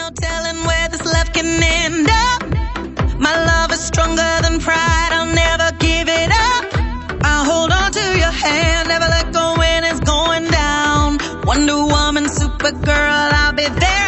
no telling where this love can end up. My love is stronger than pride, I'll never give it up. I'll hold on to your hand, never let go when it's going down. Wonder Woman, Supergirl, I'll be there.